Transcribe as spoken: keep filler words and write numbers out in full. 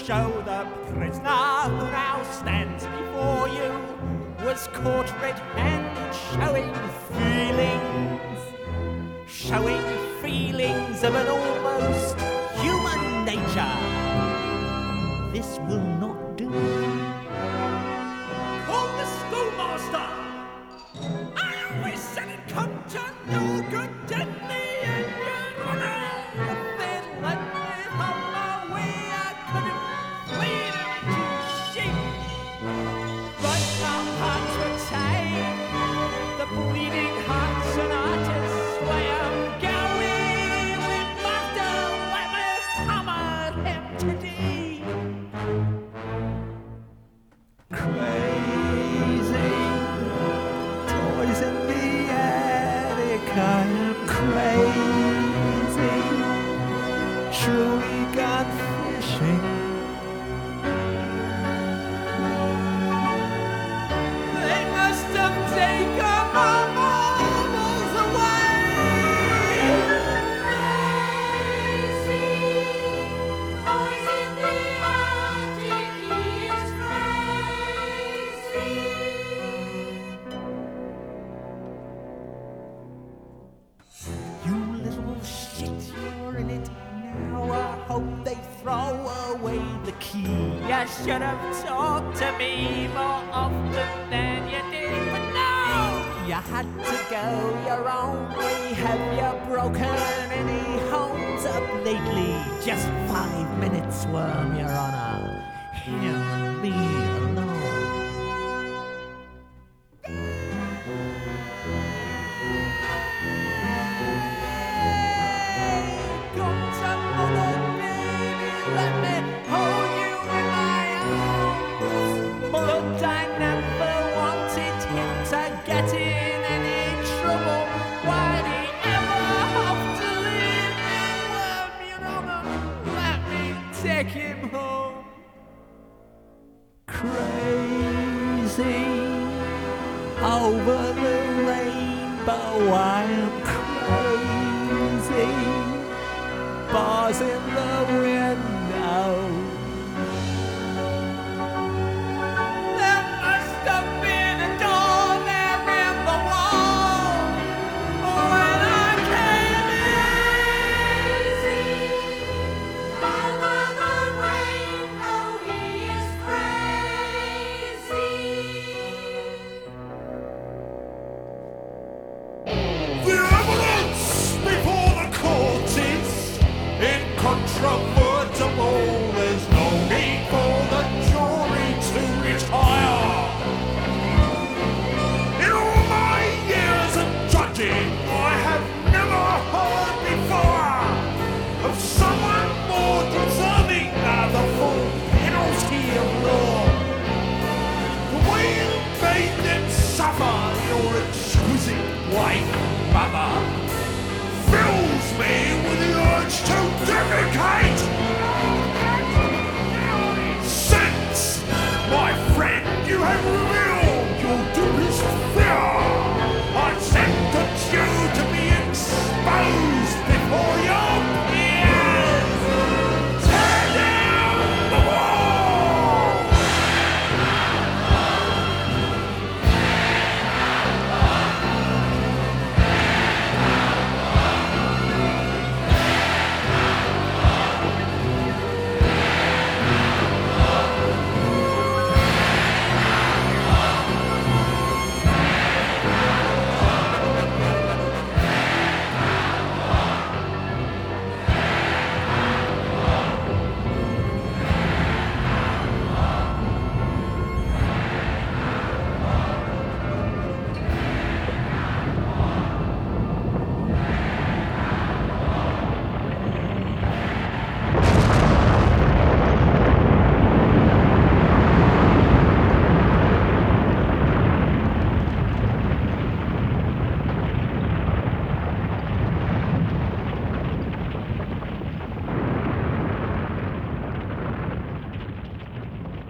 show the prisoner who now stands before you was caught red-handed showing feelings, showing feelings of an almost human nature. This will not do. Call the schoolmaster! I always said it come to no good, didn't he? And your honor, then let me have my way. I could have played him to sheep, but our hearts were tied. The bleeding hearts and artists way I'm going. We must have let me hammer him today. Crazy toys in the attic. I am crazy, truly gone fishing. They must have taken my marbles away. Toys in the attic, he is crazy. You little shit, you're in it now. I hope they throw away the key. You should have talked to me more often than you did, but no! You had to go your own way. Have you broken any homes up lately? Just five minutes, Worm, Your Honor. Him and me alone. Come to mother, baby, let me hold you in my arms. But I never wanted him to get in any trouble. Why'd he ever have to leave me? Worm, Your Honor, let me take him home. Crazy over the rainbow, I am crazy. Bars in the window. There must have been a door there in the wall when I came in. Over the rainbow, he is crazy. The evidence before the court is incontrovertible. There's no need for the jury to retire. In all my years of judging, I have never heard before of someone more deserving of the full penalty of law. The way you made them suffer, your exquisite wife, mother, fills me with the urge to defecate.